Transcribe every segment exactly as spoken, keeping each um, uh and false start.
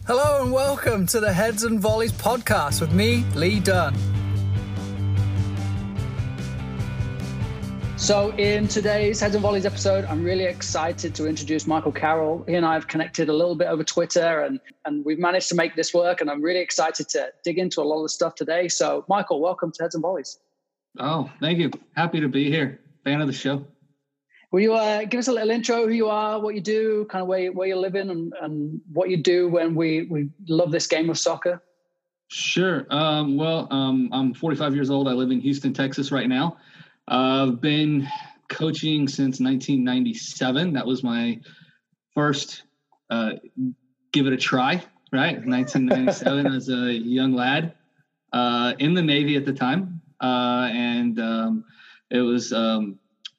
Hello and welcome to the Heads and Volleys podcast with me, Lee Dunn. So in today's Heads and Volleys episode, I'm really excited to introduce Michael Carroll. He and I have connected a little bit over Twitter and, and we've managed to make this work. And I'm really excited to dig into a lot of the stuff today. So Michael, welcome to Heads and Volleys. Oh, thank you. Happy to be here. Fan of the show. Will you uh, give us a little intro, who you are, what you do, kind of where, you, where you're living and, and what you do when we, we love this game of soccer? Sure. Um, well, um, I'm forty-five years old. I live in Houston, Texas right now. Uh, I've been coaching since nineteen ninety-seven. That was my first uh, give it a try, right? nineteen ninety-seven as a young lad uh, in the Navy at the time. Uh, and um, it was... Um,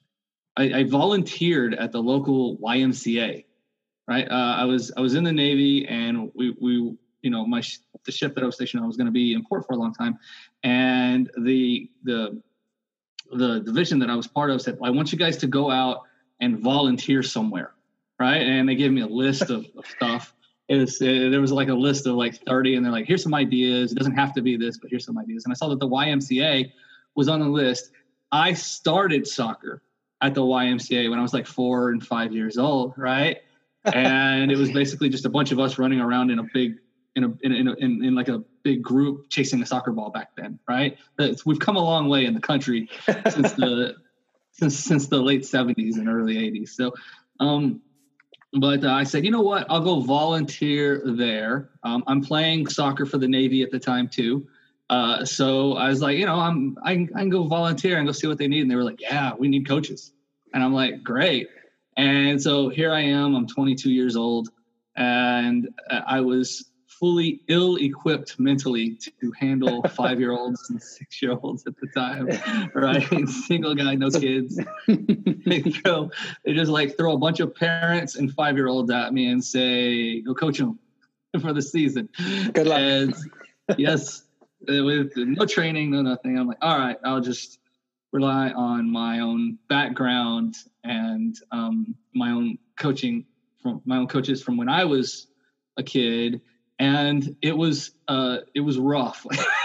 I, I volunteered at the local Y M C A, right? Uh, I was I was in the Navy, and we we you know my the ship that I was stationed on was going to be in port for a long time, and the the the division that I was part of said, I want you guys to go out and volunteer somewhere, right? And they gave me a list of, of stuff. It was uh, there was like a list of like thirty, and they're like, here's some ideas. It doesn't have to be this, but here's some ideas. And I saw that the Y M C A was on the list. I started soccer at the Y M C A when I was like four and five years old, right? And it was basically just a bunch of us running around in a big, in a in a, in, in like a big group chasing a soccer ball back then, right? But we've come a long way in the country since the since since the late seventies and early eighties. So, um, but uh, I said, you know what? I'll go volunteer there. Um, I'm playing soccer for the Navy at the time too. Uh, so I was like, you know, I'm, I can, I can go volunteer and go see what they need. And they were like, yeah, we need coaches. And I'm like, great. And so here I am, I'm twenty-two years old, and I was fully ill-equipped mentally to handle five-year-olds and six-year-olds at the time, right? Single guy, no kids. They throw, they just like throw a bunch of parents and five-year-olds at me and say, go coach them for the season. Good luck. And yes. With no training, no nothing. I'm like, all right, I'll just rely on my own background and um, my own coaching from my own coaches from when I was a kid. And it was uh, it was rough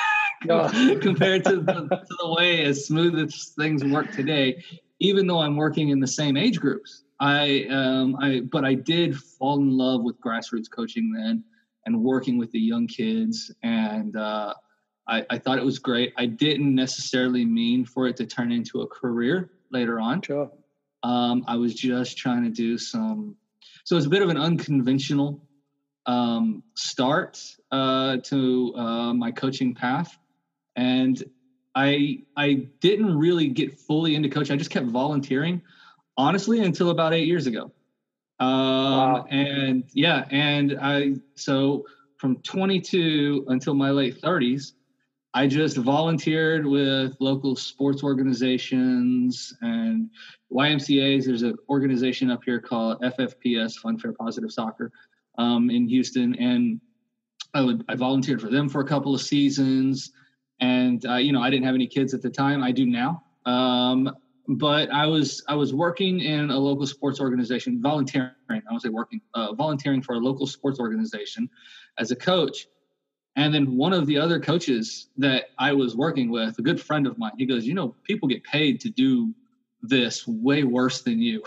oh. compared to the, to the way as smooth as things work today. Even though I'm working in the same age groups, I um, I but I did fall in love with grassroots coaching then and working with the young kids and. Uh, I, I thought it was great. I didn't necessarily mean for it to turn into a career later on. Sure. Um, I was just trying to do some, so it's a bit of an unconventional um, start uh, to uh, my coaching path. And I I didn't really get fully into coaching. I just kept volunteering, honestly, until about eight years ago. Um, wow. And yeah, and I, so from twenty-two until my late thirties, I just volunteered with local sports organizations and Y M C As. There's an organization up here called F F P S, Fun, Fair, Positive Soccer, um, in Houston. And I would I volunteered for them for a couple of seasons. And, uh, you know, I didn't have any kids at the time. I do now. Um, but I was I was working in a local sports organization, volunteering. I won't say working, uh, volunteering for a local sports organization as a coach. And then one of the other coaches that I was working with, a good friend of mine, he goes, you know, people get paid to do this way worse than you.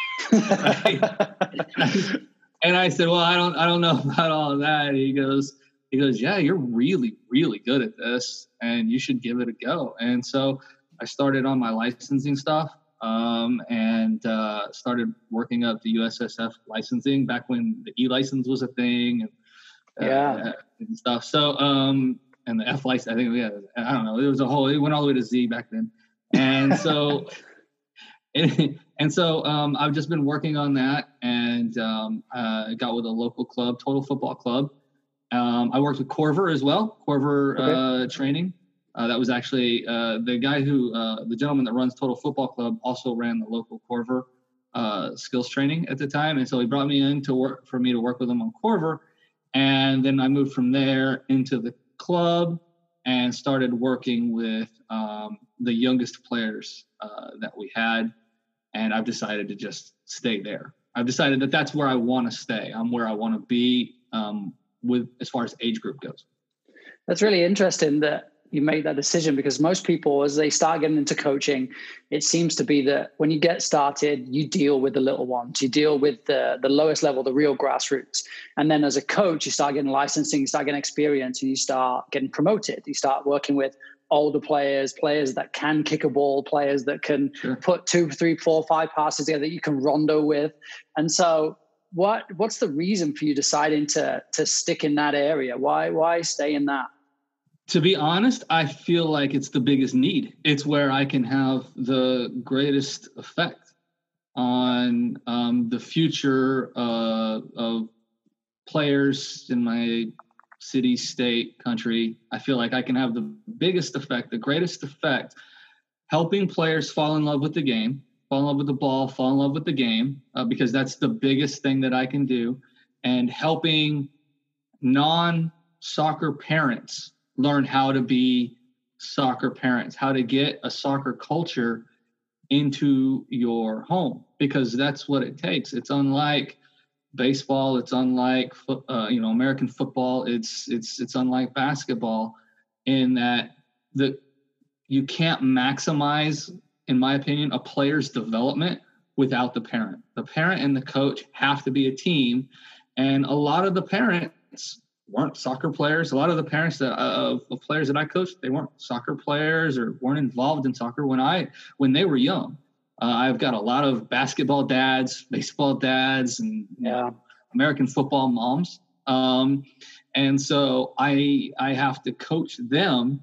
And I said, well, I don't, I don't know about all of that. And he goes, he goes, yeah, you're really, really good at this and you should give it a go. And so I started on my licensing stuff um, and uh, started working up the U S S F licensing back when the E-license was a thing. And, yeah, uh, and stuff. So, um, and the F license, I think, yeah, I don't know. It was a whole, it went all the way to Z back then. And so, and, and so, um, I've just been working on that and, um, uh, I got with a local club, Total Football Club. Um, I worked with Corver as well, Corver, okay. uh, training. Uh, that was actually, uh, the guy who, uh, the gentleman that runs Total Football Club also ran the local Corver, uh, skills training at the time. And so he brought me in to work for me to work with him on Corver. And then I moved from there into the club and started working with um, the youngest players uh, that we had. And I've decided to just stay there. I've decided that that's where I want to stay. I'm where I want to be. Um, with as far as age group goes. That's really interesting that you made that decision, because most people, as they start getting into coaching, it seems to be that when you get started, you deal with the little ones, you deal with the, the lowest level, the real grassroots. And then as a coach, you start getting licensing, you start getting experience, and you start getting promoted. You start working with older players, players that can kick a ball, players that can sure. put two, three, four, five passes together that you can rondo with. And so what what's the reason for you deciding to to stick in that area? Why why stay in that? To be honest, I feel like it's the biggest need. It's where I can have the greatest effect on um, the future uh, of players in my city, state, country. I feel like I can have the biggest effect, the greatest effect, helping players fall in love with the game, fall in love with the ball, fall in love with the game, uh, because that's the biggest thing that I can do, and helping non-soccer parents learn how to be soccer parents, how to get a soccer culture into your home, because that's what it takes. It's unlike baseball. It's unlike, uh, you know, American football. It's, it's, it's unlike basketball in that the, you can't maximize, in my opinion, a player's development without the parent. The parent and the coach have to be a team. And a lot of the parents weren't soccer players. A lot of the parents that, uh, of players that I coached, they weren't soccer players or weren't involved in soccer when I when they were young. Uh, I've got a lot of basketball dads, baseball dads, and yeah. you know, American football moms. Um, and so I I have to coach them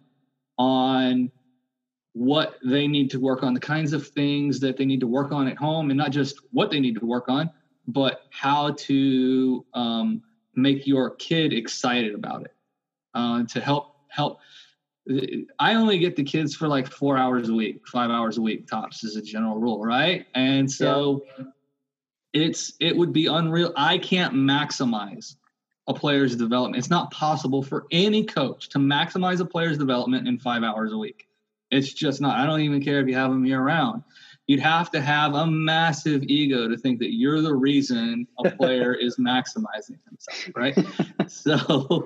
on what they need to work on, the kinds of things that they need to work on at home, and not just what they need to work on, but how to um, make your kid excited about it, uh, to help help. I only get the kids for like four hours a week, five hours a week tops as a general rule, right? And so yeah. it's it would be unreal. I can't maximize a player's development. It's not possible for any coach to maximize a player's development in five hours a week. It's just not. I don't even care if you have them year round. You'd have to have a massive ego to think that you're the reason a player is maximizing himself, right? so,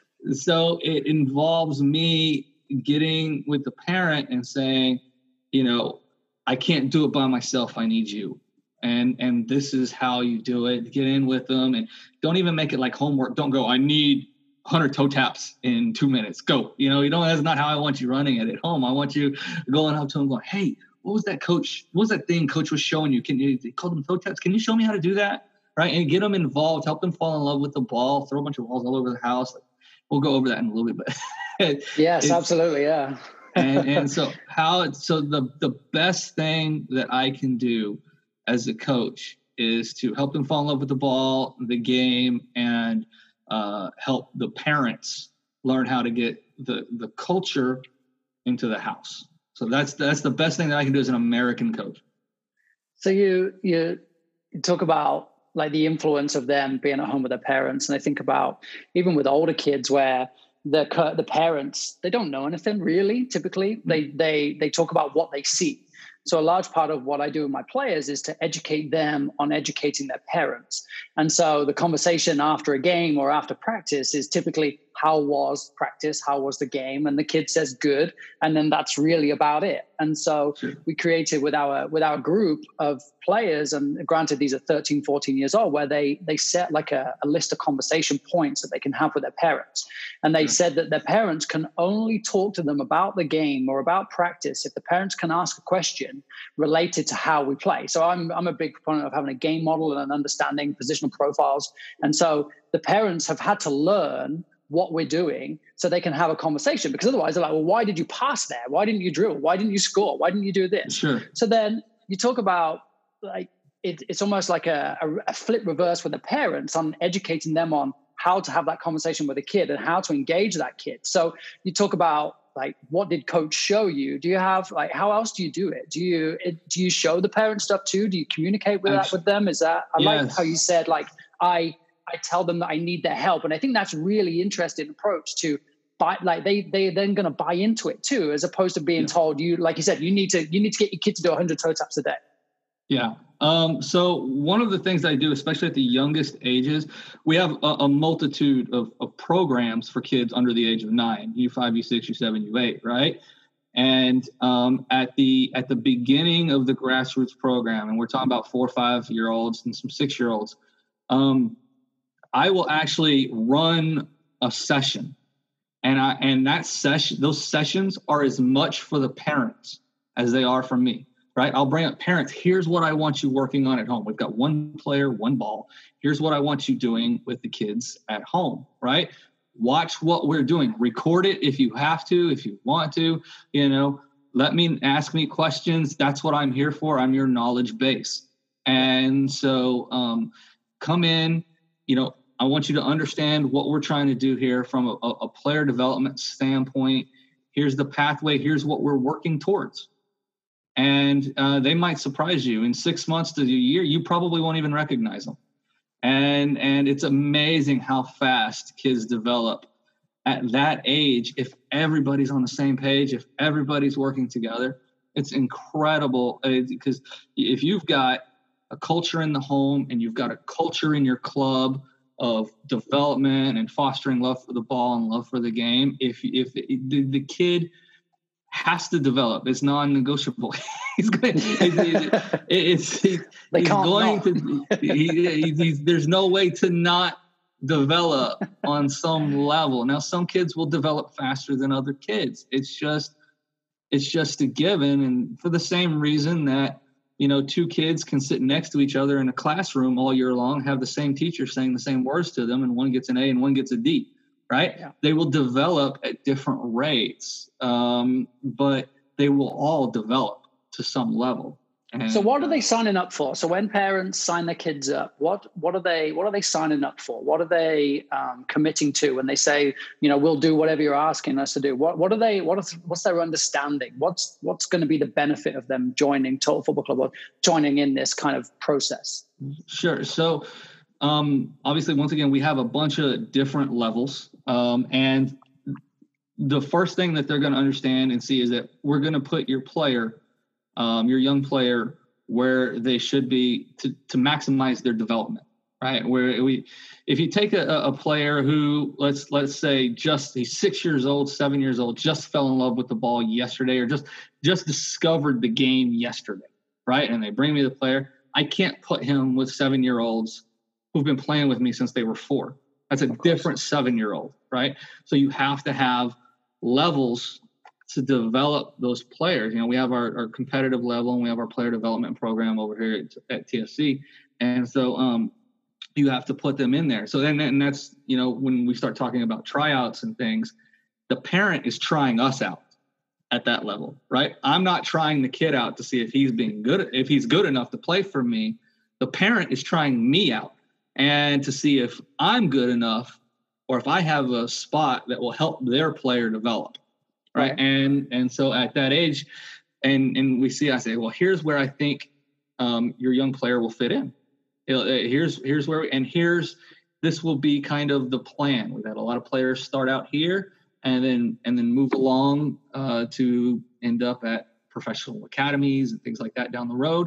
so it involves me getting with the parent and saying, you know, I can't do it by myself. I need you. And, and this is how you do it. Get in with them, and don't even make it like homework. Don't go, I need one hundred toe taps in two minutes. Go. You know, you know, that's not how I want you running it at home. I want you going up to them going, hey, what was that coach? What was that thing coach was showing you? Can you, they called them toe taps. Can you show me how to do that? Right. And get them involved, help them fall in love with the ball, throw a bunch of balls all over the house. We'll go over that in a little bit. But yes, it's, absolutely. Yeah. and, and so how it's, so the, the best thing that I can do as a coach is to help them fall in love with the ball, the game, and uh, help the parents learn how to get the, the culture into the house. So that's that's the best thing that I can do as an American coach. So you you talk about like the influence of them being at home with their parents, and I think about even with older kids where the the parents, they don't know anything really. Typically, mm-hmm. they they they talk about what they see. So a large part of what I do with my players is to educate them on educating their parents. And so the conversation after a game or after practice is typically, how was practice? How was the game? And the kid says good. And then that's really about it. And so sure. we created with our with our group of players, and granted these are thirteen, fourteen years old, where they they set like a, a list of conversation points that they can have with their parents. And they sure. said that their parents can only talk to them about the game or about practice if the parents can ask a question related to how we play. So I'm I'm a big proponent of having a game model and understanding positional profiles. And so the parents have had to learn what we're doing so they can have a conversation, because otherwise they're like, well, why did you pass there? Why didn't you drill? Why didn't you score? Why didn't you do this? Sure. So then you talk about like, it, it's almost like a, a, a flip reverse with the parents on educating them on how to have that conversation with a kid and how to engage that kid. So you talk about like, what did coach show you? Do you have like, how else do you do it? Do you, it, do you show the parent stuff too? Do you communicate with Actually, that with them? Is that, I yes. like how you said, like, I, I tell them that I need their help. And I think that's really interesting approach to buy, like they, they then going to buy into it too, as opposed to being yeah. told you, like you said, you need to, you need to get your kid to do one hundred toe taps a day. Yeah. Um, so one of the things I do, especially at the youngest ages, we have a, a multitude of, of programs for kids under the age of nine, U five, U six, U seven, U eight, right? And um, at the at the beginning of the grassroots program, and we're talking about four or five year olds and some six year olds, um, I will actually run a session, and I and that session, those sessions are as much for the parents as they are for me. Right? I'll bring up parents. Here's what I want you working on at home. We've got one player, one ball. Here's what I want you doing with the kids at home. Right? Watch what we're doing. Record it if you have to, if you want to. You know, let me ask me questions. That's what I'm here for. I'm your knowledge base. And so, um, come in. You know, I want you to understand what we're trying to do here from a, a player development standpoint. Here's the pathway. Here's what we're working towards. And uh, they might surprise you. In six months to a year, you probably won't even recognize them. And and it's amazing how fast kids develop at that age. If everybody's on the same page, if everybody's working together, it's incredible. Because if you've got a culture in the home and you've got a culture in your club of development and fostering love for the ball and love for the game, if if the, the kid has to develop. It's non-negotiable. he's going. It's, it's he, he's going not. to. He, he's, there's no way to not develop on some level. Now, some kids will develop faster than other kids. It's just, it's just a given. And for the same reason that you know, two kids can sit next to each other in a classroom all year long, have the same teacher saying the same words to them, and one gets an A and one gets a D. Right? Yeah. They will develop at different rates, um, but they will all develop to some level. And, so what are they signing up for? So when parents sign their kids up, what what are they what are they signing up for? What are they um, committing to when they say, you know, we'll do whatever you're asking us to do? What what are they what is what's their understanding? What's what's going to be the benefit of them joining Total Football Club or joining in this kind of process? Sure. So um, obviously, once again, we have a bunch of different levels. Um, and the first thing that they're going to understand and see is that we're going to put your player, um, your young player, where they should be to, to maximize their development, right? Where we, if you take a, a player who let's let's say just he's six years old, seven years old, just fell in love with the ball yesterday, or just just discovered the game yesterday, right? And they bring me the player, I can't put him with seven year olds who've been playing with me since they were four. That's a different seven-year-old, right? So you have to have levels to develop those players. You know, we have our, our competitive level and we have our player development program over here at, at T S C. And so um, you have to put them in there. So then, and that's, you know, when we start talking about tryouts and things, the parent is trying us out at that level, right? I'm not trying the kid out to see if he's being good, if he's good enough to play for me. The parent is trying me out. And to see if I'm good enough or if I have a spot that will help their player develop, right? right. And and so at that age, and and we see, I say, well, here's where I think um, your young player will fit in. It'll, here's here's where, we, and here's, this will be kind of the plan. We've had a lot of players start out here and then and then move along uh, to end up at professional academies and things like that down the road.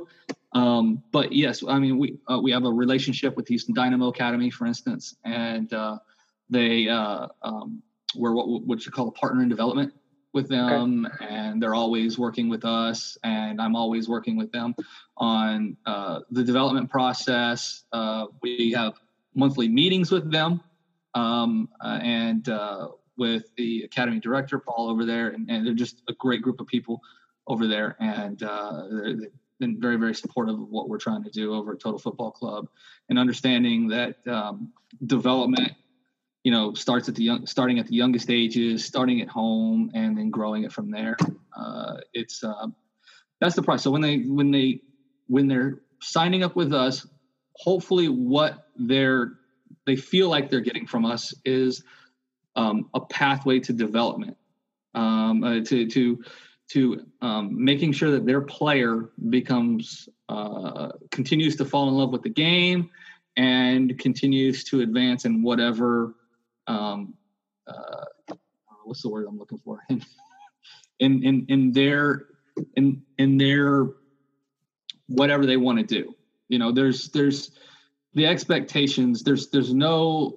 Um, but yes, I mean, we, uh, we have a relationship with Houston Dynamo Academy, for instance, and, uh, they, uh, um, we're what, what you call a partner in development with them. Okay. And they're always working with us, and I'm always working with them on, uh, the development process. Uh, we have monthly meetings with them, um, uh, and, uh, with the academy director, Paul, over there, and, and they're just a great group of people over there. And, uh, they're, they're been very, very supportive of what we're trying to do over at Total Football Club, and understanding that um, development, you know, starts at the young, starting at the youngest ages, starting at home, and then growing it from there. Uh, it's uh, that's the process. So when they when they when they're signing up with us, hopefully what they're they feel like they're getting from us is um, a pathway to development, um, uh, to to. to um, making sure that their player becomes, uh, continues to fall in love with the game and continues to advance in whatever, um, uh, what's the word I'm looking for? in, in, in their, in, in their whatever they want to do. You know, there's there's the expectations. There's there's no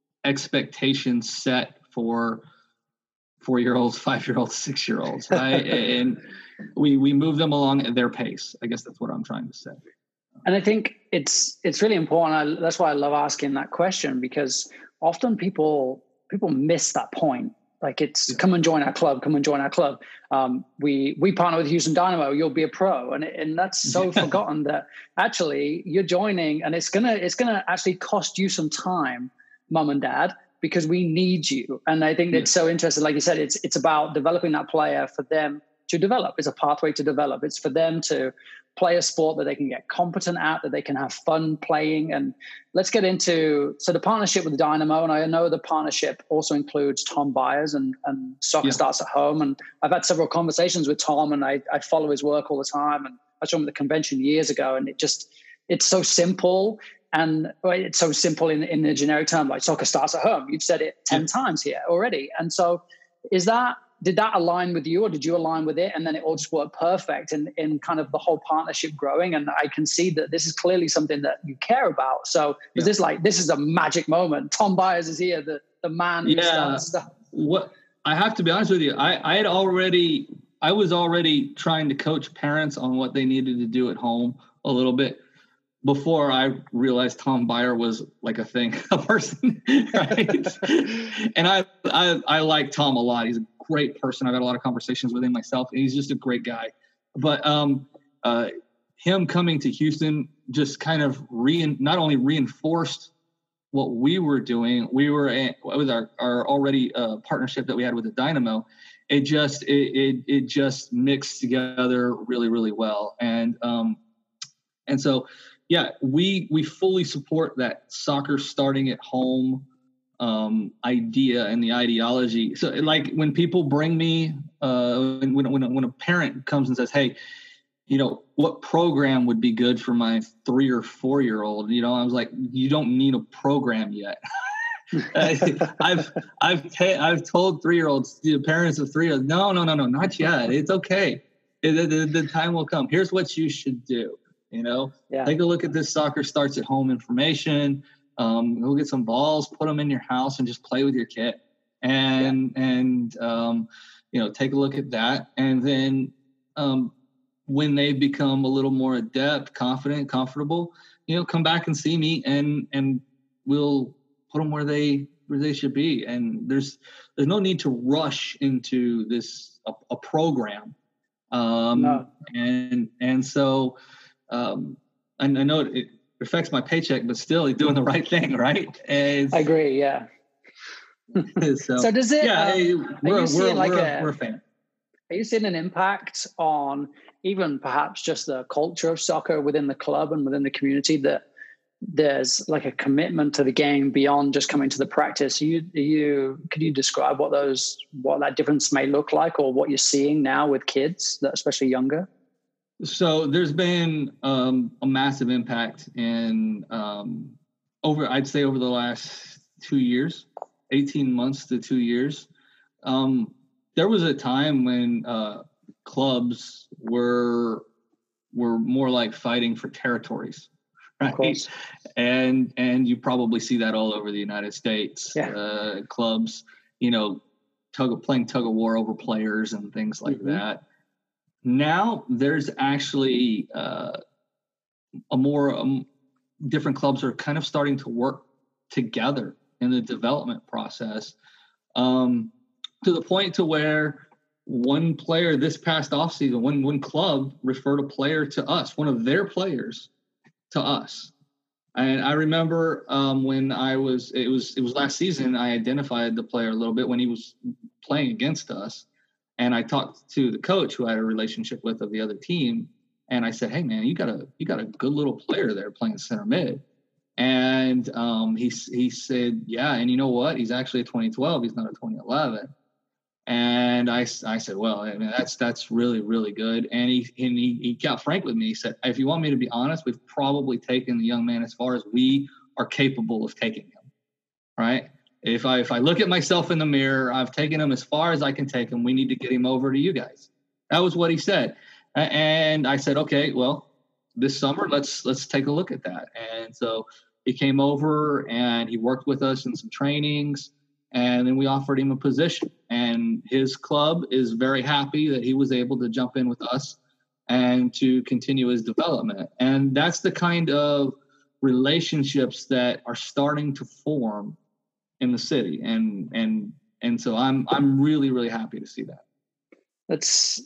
expectations set for four-year-olds, five-year-olds, six-year-olds, right? And we we move them along at their pace. I guess that's what I'm trying to say. And I think it's it's really important. I, that's why I love asking that question, because often people people miss that point. Like it's yeah. come and join our club, come and join our club. Um, we we partner with Houston Dynamo. You'll be a pro, and and that's so yeah. forgotten that actually you're joining, and it's gonna it's gonna actually cost you some time, mom and dad, because we need you. And I think yeah. it's so interesting. Like you said, it's it's about developing that player for them to develop. It's a pathway to develop. It's for them to play a sport that they can get competent at, that they can have fun playing. And let's get into, so the partnership with Dynamo, and I know the partnership also includes Tom Byers and, and Soccer yeah. Starts at Home. And I've had several conversations with Tom, and I, I follow his work all the time. And I saw him at the convention years ago, and it just, it's so simple. And well, it's so simple in, in the generic term, like Soccer Starts at Home. You've said it ten yeah. times here already. And so is that, did that align with you, or did you align with it? And then it all just worked perfect in, in kind of the whole partnership growing. And I can see that this is clearly something that you care about. So is yeah. this like, this is a magic moment. Tom Byers is here, the, the man who yeah. starts stuff. What I have to be honest with you, I, I had already, I was already trying to coach parents on what they needed to do at home a little bit before I realized Tom Byers was like a thing, a person, right? And I, I, I like Tom a lot. He's a great person. I've had a lot of conversations with him myself, and he's just a great guy. But um, uh, him coming to Houston just kind of re- not only reinforced what we were doing. We were a, with our, our already uh, partnership that we had with the Dynamo. It just it, it it just mixed together really really well, and um, and so yeah, we we fully support that soccer starting at home um idea and the ideology. So like when people bring me uh when when when a parent comes and says, hey, you know, what program would be good for my three or four year old, you know, I was like, you don't need a program yet. I've I've ta- I've told three year olds, the parents of three year olds, no no no no not yet, it's okay, the, the, the time will come. Here's what you should do, you know. Yeah. Take a look at this Soccer Starts at Home information. Um, go get some balls, put them in your house, and just play with your kid. And yeah. and um, you know, take a look at that. And then um, when they become a little more adept, confident, comfortable, you know, come back and see me, and and we'll put them where they where they should be. And there's there's no need to rush into this a, a program. Um, no. And and so um, I, I know it. it affects my paycheck, but still he's doing the right thing, right? And I agree, yeah. so, so does it, yeah, um, hey, we're, we're, like we're, a, we're a fan. Are you seeing an impact on even perhaps just the culture of soccer within the club and within the community, that there's like a commitment to the game beyond just coming to the practice? You, you, could you describe what those, what that difference may look like, or what you're seeing now with kids, that especially younger? So there's been um, a massive impact in um, over, I'd say over the last two years, eighteen months to two years. Um, there was a time when uh, clubs were were more like fighting for territories, right? And and you probably see that all over the United States. Yeah. Uh, clubs, you know, tug of, playing tug of war over players and things like mm-hmm. that. Now there's actually uh, a more um, different clubs are kind of starting to work together in the development process, um, to the point to where one player this past offseason, one one club referred a player to us, one of their players to us. And I remember um, when I was it was it was last season, I identified the player a little bit when he was playing against us. And I talked to the coach who I had a relationship with of the other team, and I said, "Hey, man, you got a you got a good little player there playing center mid." And um, he he said, "Yeah, and you know what? He's actually a twenty twelve. He's not a twenty eleven." And I, I said, "Well, I mean, that's that's really really good." And he and he he got frank with me. He said, "If you want me to be honest, we've probably taken the young man as far as we are capable of taking him, right?" If I if I look at myself in the mirror, I've taken him as far as I can take him. We need to get him over to you guys. That was what he said. And I said, okay, well, this summer, let's let's take a look at that. And so he came over and he worked with us in some trainings, and then we offered him a position. And his club is very happy that he was able to jump in with us and to continue his development. And that's the kind of relationships that are starting to form in the city. And and and so I'm I'm really, really happy to see that. That's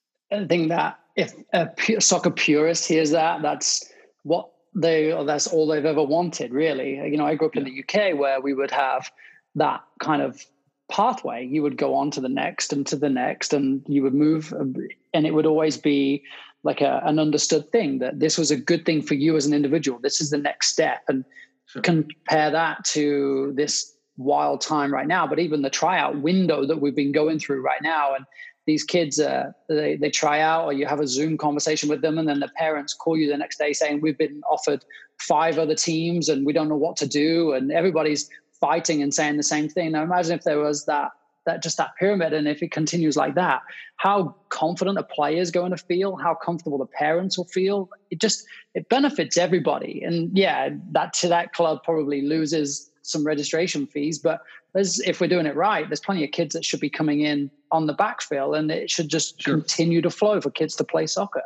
I think that if a pu- soccer purist hears that, that's what they or that's all they've ever wanted, really. You know, I grew up in the U K where we would have that kind of pathway. You would go on to the next and to the next, and you would move, and it would always be like a, an understood thing that this was a good thing for you as an individual. This is the next step. And Sure. Compare that to this wild time right now. But even the tryout window that we've been going through right now, and these kids, uh, they, they try out, or you have a Zoom conversation with them, and then the parents call you the next day saying, we've been offered five other teams and we don't know what to do. And everybody's fighting and saying the same thing. Now imagine if there was that, that just that pyramid, and if it continues like that, how confident a player is going to feel, how comfortable the parents will feel. It just, it benefits everybody. And yeah, that to that club probably loses some registration fees, but there's, if we're doing it right, there's plenty of kids that should be coming in on the backfill, and it should just sure. continue to flow for kids to play soccer.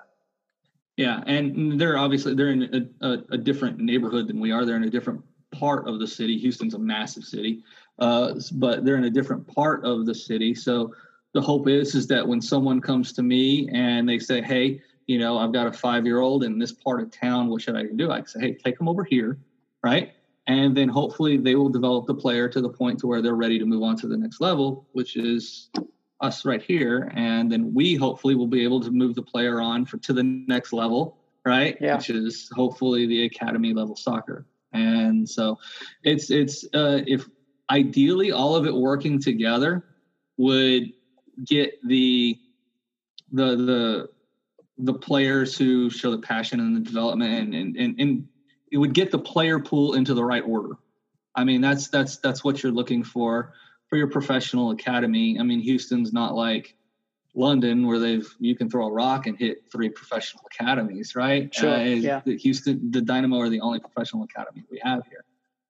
Yeah, and they're obviously they're in a, a, a different neighborhood than we are. They're in a different part of the city. Houston's a massive city, uh, but they're in a different part of the city. So the hope is is that when someone comes to me and they say, "Hey, you know, I've got a five-year-old in this part of town. What should I do?" I can say, "Hey, take them over here," right? And then hopefully they will develop the player to the point to where they're ready to move on to the next level, which is us right here. And then we hopefully will be able to move the player on for to the next level, right? Yeah. Which is hopefully the academy level soccer. And so it's, it's, uh, if ideally all of it working together would get the, the, the, the players who show the passion and the development, and, and, and, and it would get the player pool into the right order. I mean, that's, that's, that's what you're looking for, for your professional academy. I mean, Houston's not like London where they've, you can throw a rock and hit three professional academies, right? Sure. Uh, yeah. The Houston, the Dynamo are the only professional academy we have here.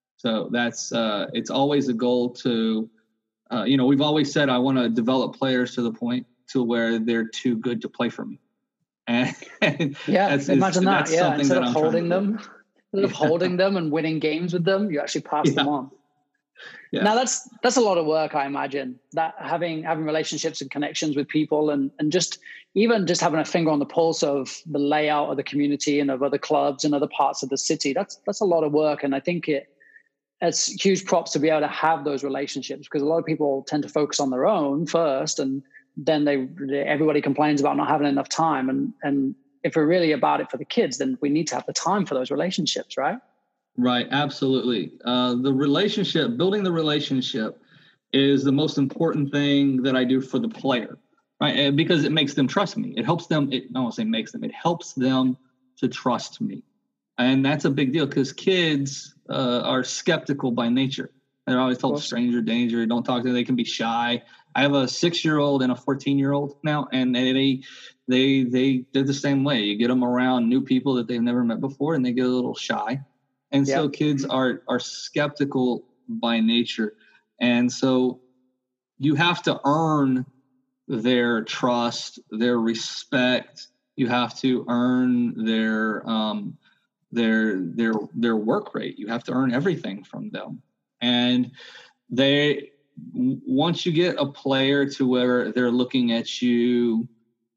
So that's, uh, it's always a goal to, uh, you know, we've always said, I want to develop players to the point to where they're too good to play for me. And yeah, that's, imagine that. that's Yeah. Instead that of holding them, instead of holding them and winning games with them, you actually pass yeah. them on. Yeah. Now that's that's a lot of work, I imagine. That having having relationships and connections with people, and and just even just having a finger on the pulse of the layout of the community and of other clubs and other parts of the city. That's that's a lot of work, and I think it it's huge props to be able to have those relationships, because a lot of people tend to focus on their own first, and then they everybody complains about not having enough time. And and if we're really about it for the kids, then we need to have the time for those relationships, right? Right. Absolutely. Uh, the relationship, building the relationship is the most important thing that I do for the player, right? And because it makes them trust me. It helps them. It, I don't want to say makes them. It helps them to trust me. And that's a big deal, because kids uh, are skeptical by nature. They're always told stranger danger. Don't talk to them. They can be shy. I have a six-year-old and a fourteen-year-old now, and they, they, they, they're the same way. You get them around new people that they've never met before, and they get a little shy. And yeah. so kids are, are skeptical by nature. And so you have to earn their trust, their respect. You have to earn their, um, their, their, their work rate. You have to earn everything from them. And they, once you get a player to where they're looking at you,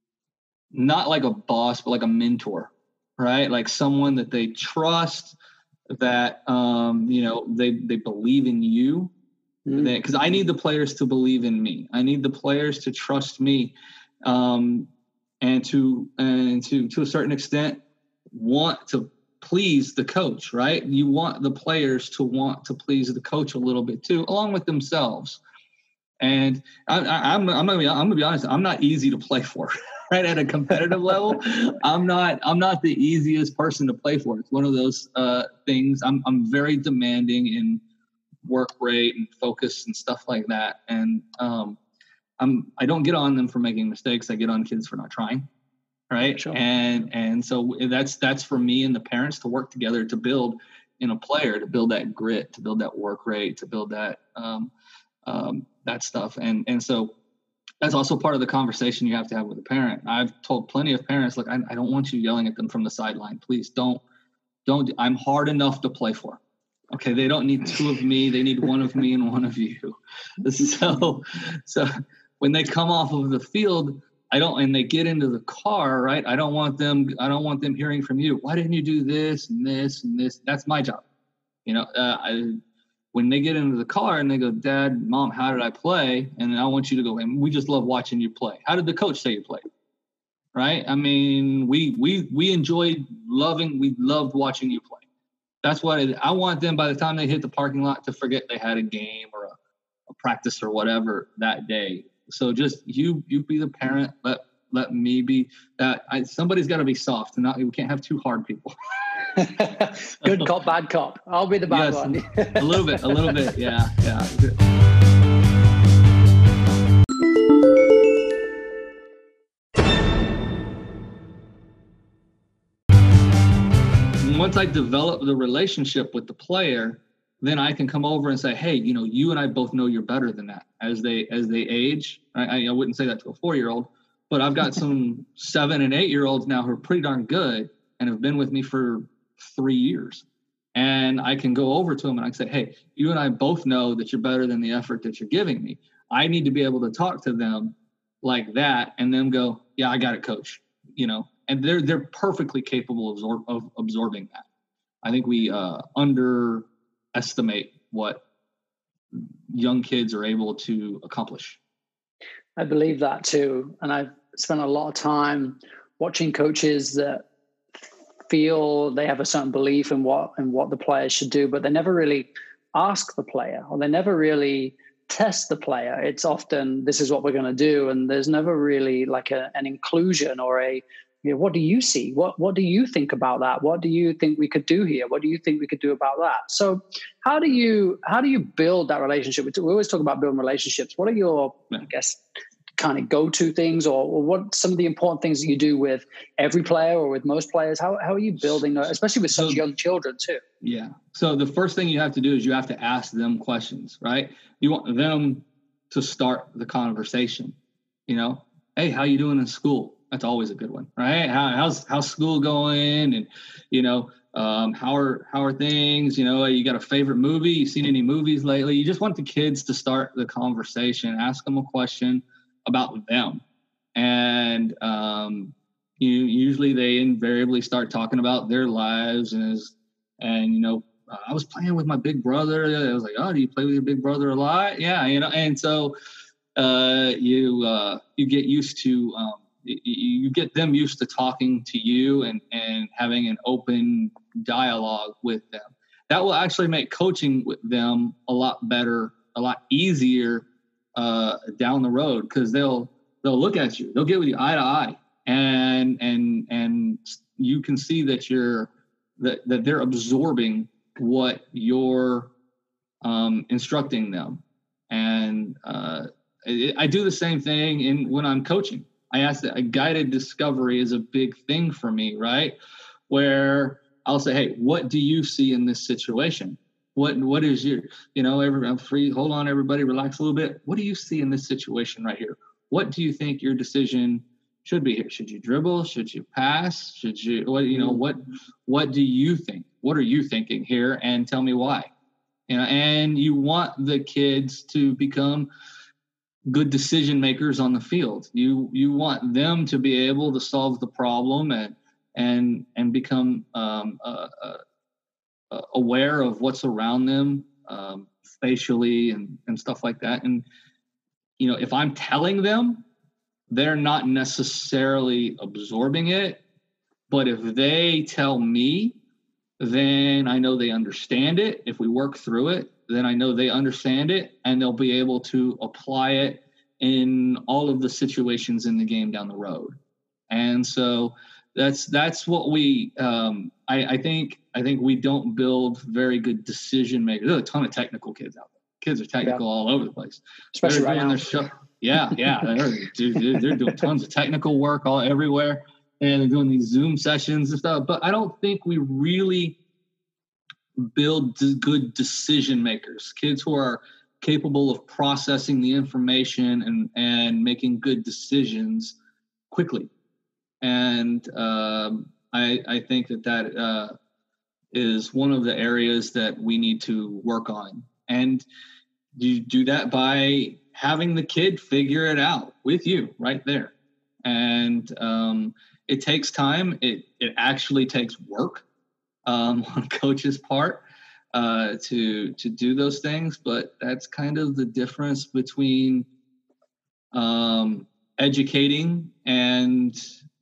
not like a boss, but like a mentor, right? Like someone that they trust, that, um, you know, they, they believe in you, mm-hmm. because I need the players to believe in me. I need the players to trust me, um, and to, and to, to a certain extent, want to please the coach, right? You want the players to want to please the coach a little bit too, along with themselves. And I, I, I'm, I'm gonna be, I'm gonna be honest. I'm not easy to play for, right? At a competitive level, I'm not, I'm not the easiest person to play for. It's one of those uh, things. I'm, I'm very demanding in work rate and focus and stuff like that. And um, I'm, I don't get on them for making mistakes. I get on kids for not trying. right? Sure. And and so that's that's for me and the parents to work together to build in a player, to build that grit, to build that work rate, to build that um, um, that stuff. And and so that's also part of the conversation you have to have with a parent. I've told plenty of parents, look, I, I don't want you yelling at them from the sideline. Please don't don't. I'm hard enough to play for. Okay, they don't need two of me. They need one of me and one of you. So so when they come off of the field, I don't, and they get into the car, right? I don't want them, I don't want them hearing from you. Why didn't you do this and this and this? That's my job. You know, uh, I, when they get into the car and they go, Dad, Mom, how did I play? And I want you to go, and we just love watching you play. How did the coach say you played? Right? I mean, we, we, we enjoyed loving, we loved watching you play. That's what it, I want them by the time they hit the parking lot to forget they had a game or a, a practice or whatever that day. So just you, you be the parent. Let let me be that. I, somebody's got to be soft, and not we can't have two hard people. Good cop, bad cop. I'll be the bad yes, one. a little bit, a little bit, yeah, yeah. Once I develop the relationship with the player, then I can come over and say, hey, you know, you and I both know you're better than that. As they as they age, I, I wouldn't say that to a four-year-old, but I've got some seven and eight-year-olds now who are pretty darn good and have been with me for three years. And I can go over to them and I can say, hey, you and I both know that you're better than the effort that you're giving me. I need to be able to talk to them like that and then go, yeah, I got it, coach. You know, and they're they're perfectly capable of, absor- of absorbing that. I think we uh, underestimate what young kids are able to accomplish. I believe that too. And I've spent a lot of time watching coaches that feel they have a certain belief in what and what the players should do, but they never really ask the player, or they never really test the player. It's often, this is what we're going to do. And there's never really like a, an inclusion or a, you know, what do you see? What what do you think about that? What do you think we could do here? What do you think we could do about that? So how do you how do you build that relationship? We always talk about building relationships. What are your, I guess, kind of go-to things, or, or what some of the important things that you do with every player or with most players? How how are you building, especially with such so, young children too? Yeah. So the first thing you have to do is you have to ask them questions, right? You want them to start the conversation. You know, hey, how you doing in school? That's always a good one, right? How, how's how's school going? And, you know, um, how are how are things? You know, you got a favorite movie? You seen any movies lately? You just want the kids to start the conversation, ask them a question about them. And um, you usually they invariably start talking about their lives. And, as, and you know, uh, I was playing with my big brother. I was like, oh, do you play with your big brother a lot? Yeah, you know, and so uh, you uh, you get used to um, you get them used to talking to you and, and having an open dialogue with them. That will actually make coaching with them a lot better, a lot easier uh, down the road, because they'll they'll look at you, they'll get with you eye to eye, and and and you can see that you're that that they're absorbing what you're um, instructing them. And uh, I, I do the same thing in when I'm coaching. I ask that a guided discovery is a big thing for me, right? Where I'll say, hey, what do you see in this situation? What, what is your, you know, every, I'm free. Hold on, everybody, relax a little bit. What do you see in this situation right here? What do you think your decision should be here? Should you dribble? Should you pass? Should you, what, you know, what, what do you think? What are you thinking here? And tell me why. You know, and you want the kids to become good decision makers on the field. You you want them to be able to solve the problem and and and become um, uh, uh, aware of what's around them um, spatially and and stuff like that. And you know, if I'm telling them, they're not necessarily absorbing it, but if they tell me, then I know they understand it. If we work through it, then I know they understand it, and they'll be able to apply it in all of the situations in the game down the road. And so that's that's what we um, I, I think I think we don't build very good decision makers. There's a ton of technical kids out there. Kids are technical yeah. all over the place, especially they're right doing now. Their show. Yeah, yeah, they're, dude, they're doing tons of technical work all everywhere. and they're doing these Zoom sessions and stuff. But I don't think we really build good decision makers, kids who are capable of processing the information and, and making good decisions quickly. And um, I, I think that that uh, is one of the areas that we need to work on. And you do that by having the kid figure it out with you right there. And um, it takes time. It it actually takes work um, on coach's part uh, to to do those things. But that's kind of the difference between um, educating and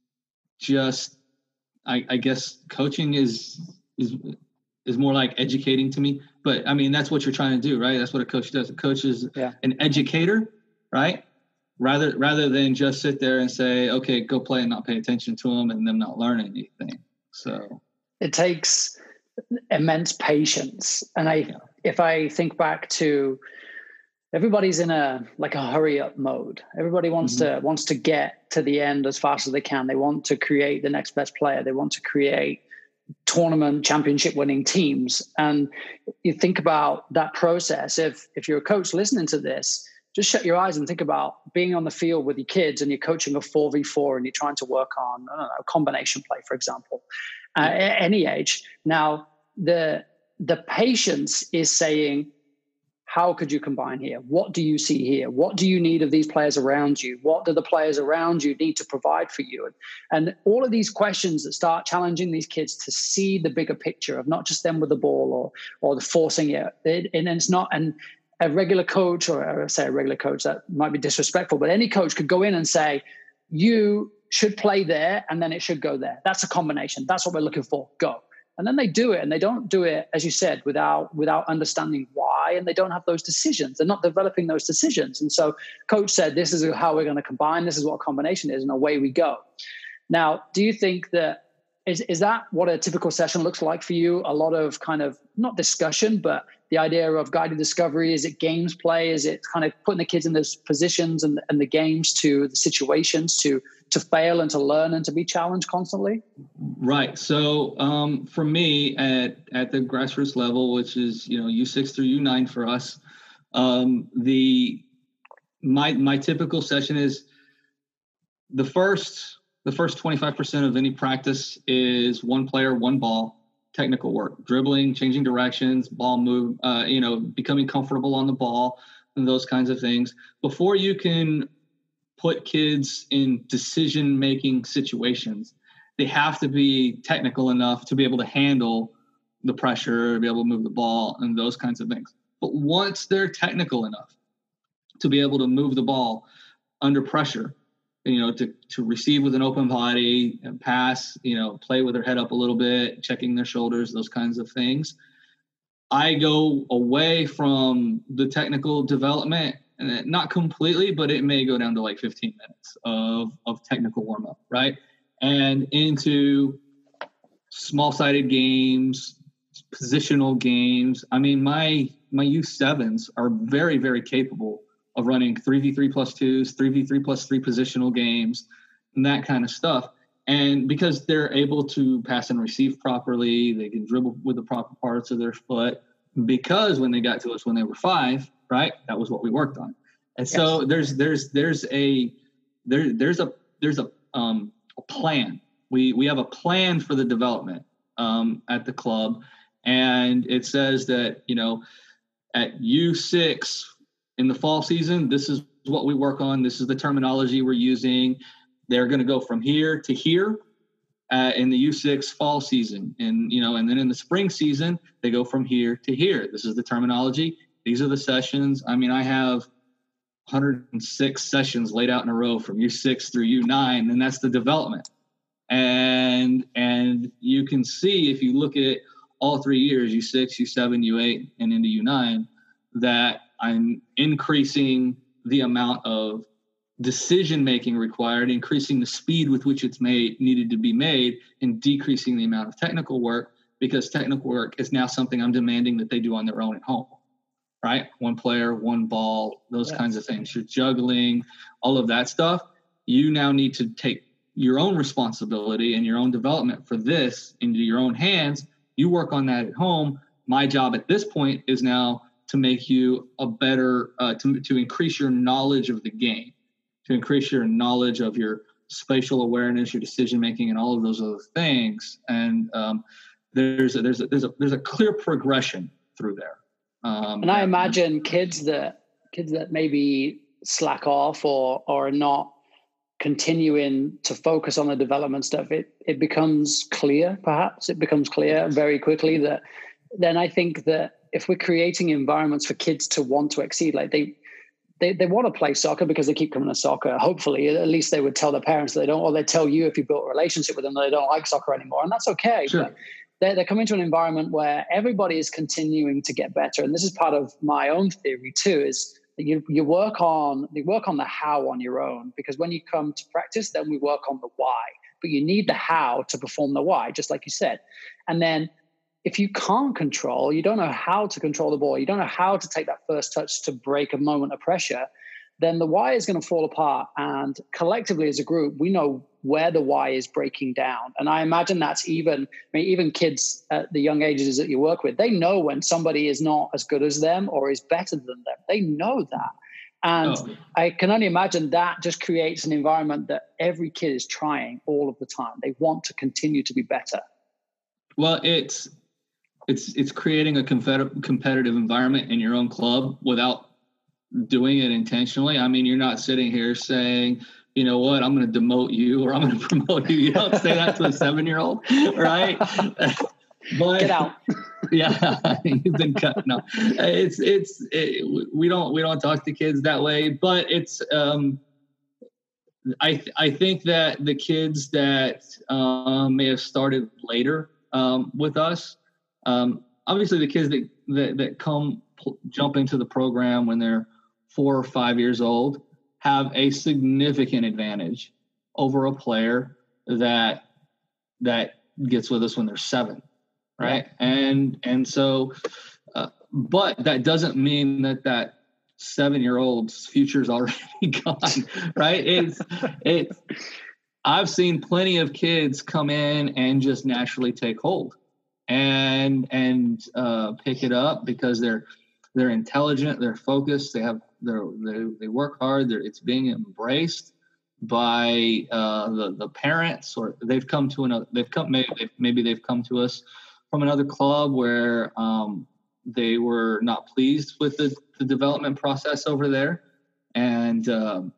just, I, I guess, coaching is is is more like educating to me. But I mean, that's what you're trying to do, right? That's what a coach does. A coach is yeah. an educator, right? Rather rather than just sit there and say, okay, go play and not pay attention to them and them not learn anything. So it takes immense patience. And I, yeah. if I think back to, everybody's in a like a hurry up mode. Everybody wants mm-hmm. to wants to get to the end as fast as they can. They want to create the next best player. They want to create tournament championship winning teams. And you think about that process. If if you're a coach listening to this, just shut your eyes and think about being on the field with your kids and you're coaching a four v four and you're trying to work on, I don't know, a combination play, for example, uh, at any age. Now, the the patience is saying, how could you combine here? What do you see here? What do you need of these players around you? What do the players around you need to provide for you? And, and all of these questions that start challenging these kids to see the bigger picture of not just them with the ball or or the forcing it. it and it's not, and a regular coach, or, or say a regular coach, that might be disrespectful, but any coach could go in and say, you should play there and then it should go there. That's a combination. That's what we're looking for. Go. And then they do it, and they don't do it, as you said, without without understanding why, and they don't have those decisions. They're not developing those decisions. And so coach said, this is how we're going to combine. This is what a combination is, and away we go. Now, do you think that, is, is that what a typical session looks like for you? A lot of kind of, not discussion, but the idea of guided discovery? Is it games play? Is it kind of putting the kids in those positions and, and the games to the situations to to fail and to learn and to be challenged constantly? Right. So um, for me at, at the grassroots level, which is, you know, U six through U nine for us, um, the, my, my typical session is the first, the first twenty-five percent of any practice is one player, one ball, technical work, dribbling, changing directions, ball move, uh, you know, becoming comfortable on the ball and those kinds of things before you can put kids in decision-making situations. They have to be technical enough to be able to handle the pressure, be able to move the ball and those kinds of things. But once they're technical enough to be able to move the ball under pressure, you know, to, to receive with an open body and pass, you know, play with their head up a little bit, checking their shoulders, those kinds of things, I go away from the technical development. And not completely, but it may go down to like fifteen minutes of, of technical warm-up, right? And into small-sided games, positional games. I mean, my my U sevens are very, very capable of running three v three plus twos, three v three plus three positional games, and that kind of stuff. And because they're able to pass and receive properly, they can dribble with the proper parts of their foot. Because when they got to us when they were five, right, that was what we worked on. And yes. so there's there's there's a there there's a there's a um a plan. We we have a plan for the development um at the club, and it says that, you know, at U six in the fall season, this is what we work on. This is the terminology we're using. They're going to go from here to here. Uh, in the U six fall season, and you know, and then in the spring season, they go from here to here. This is the terminology. These are the sessions. I mean, I have one hundred six sessions laid out in a row from U six through U nine, and that's the development. And and you can see if you look at all three years, U six, U seven, U eight, and into U nine, that I'm increasing the amount of decision-making required, increasing the speed with which it's made needed to be made, and decreasing the amount of technical work, because technical work is now something I'm demanding that they do on their own at home, right? One player, one ball, those yes. kinds of things. You're juggling, all of that stuff. You now need to take your own responsibility and your own development for this into your own hands. You work on that at home. My job at this point is now to make you a better, uh, to, to increase your knowledge of the game, to increase your knowledge of your spatial awareness, your decision-making, and all of those other things. And um, there's a, there's a, there's a, there's a clear progression through there. Um, and I imagine kids that, kids that maybe slack off or, or are not continuing to focus on the development stuff, it, it becomes clear, perhaps it becomes clear very quickly that then I think that if we're creating environments for kids to want to exceed, like they, they, they want to play soccer because they keep coming to soccer. Hopefully, at least they would tell their parents they don't, or they tell you if you built a relationship with them that they don't like soccer anymore. And that's okay. Sure. But they're, they're coming to an environment where everybody is continuing to get better. And this is part of my own theory too, is You you work on you work on the how on your own, because when you come to practice, then we work on the why. But you need the how to perform the why, just like you said. And then if you can't control, you don't know how to control the ball, you don't know how to take that first touch to break a moment of pressure, then the why is going to fall apart. And collectively as a group, we know where the why is breaking down. And I imagine that's even, I mean, even kids at the young ages that you work with, they know when somebody is not as good as them or is better than them. They know that. And oh. I can only imagine that just creates an environment that every kid is trying all of the time. They want to continue to be better. Well, it's, it's, it's creating a competitive, competitive environment in your own club without doing it intentionally. I mean, you're not sitting here saying, you know what, I'm going to demote you or I'm going to promote you. You don't say that to a seven-year-old, right? But get out. Yeah, you've been cut. No, it's it's it, we don't we don't talk to kids that way. But it's um, I th- I think that the kids that um, may have started later um, with us, um, obviously the kids that that, that come pl- jump into the program when they're four or five years old have a significant advantage over a player that that gets with us when they're seven, right? Yeah. And and so, uh, but that doesn't mean that that seven-year-old's future's already gone, right? It's it's. I've seen plenty of kids come in and just naturally take hold and and uh, pick it up because they're they're intelligent, they're focused, they have they're, they they work hard. They're, it's being embraced by uh, the the parents, or they've come to another. They've come maybe they've, maybe they've come to us from another club where um, they were not pleased with the, the development process over there, and um,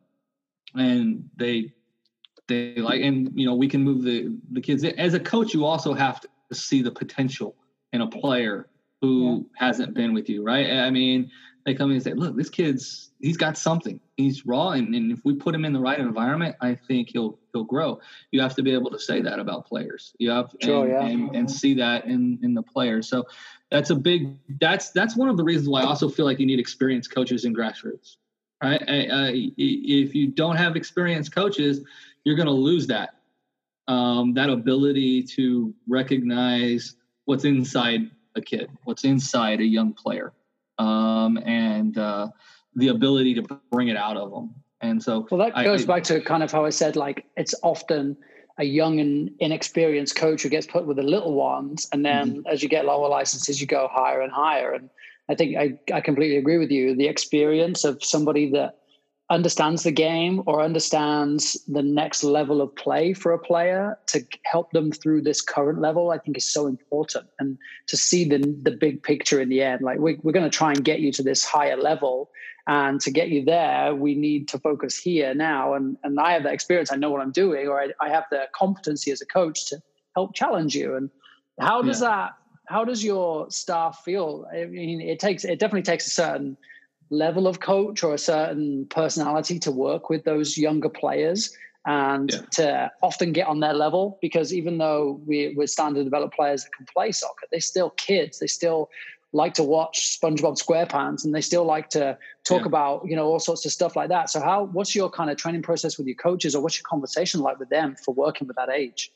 and they they like and you know we can move the the kids in. As a coach, you also have to see the potential in a player who yeah. hasn't been with you, right? I mean, they come in and say, look, this kid's, he's got something. He's raw. And, and if we put him in the right environment, I think he'll, he'll grow. You have to be able to say that about players. You have sure, and, yeah. and, and see that in, in the players. So that's a big, that's, that's one of the reasons why I also feel like you need experienced coaches in grassroots, right? I, I, if you don't have experienced coaches, you're going to lose that, um, that ability to recognize what's inside a kid, what's inside a young player, um, and uh, the ability to bring it out of them. And so, well, that goes I, back to kind of how I said, like, it's often a young and inexperienced coach who gets put with the little ones. And then mm-hmm. as you get lower licenses, you go higher and higher. And I think I, I completely agree with you. The experience of somebody that understands the game or understands the next level of play for a player to help them through this current level, I think is so important. And to see the the big picture in the end, like we, we're going to try and get you to this higher level, and to get you there, we need to focus here now. And, and I have that experience. I know what I'm doing, or I, I have the competency as a coach to help challenge you. And how does yeah. that, how does your staff feel? I mean, it takes, it definitely takes a certain level of coach or a certain personality to work with those younger players and yeah. to often get on their level, because even though we, we're starting to develop players that can play soccer, they're still kids. They still like to watch SpongeBob SquarePants, and they still like to talk yeah. about, you know, all sorts of stuff like that. So how, what's your kind of training process with your coaches, or what's your conversation like with them for working with that age?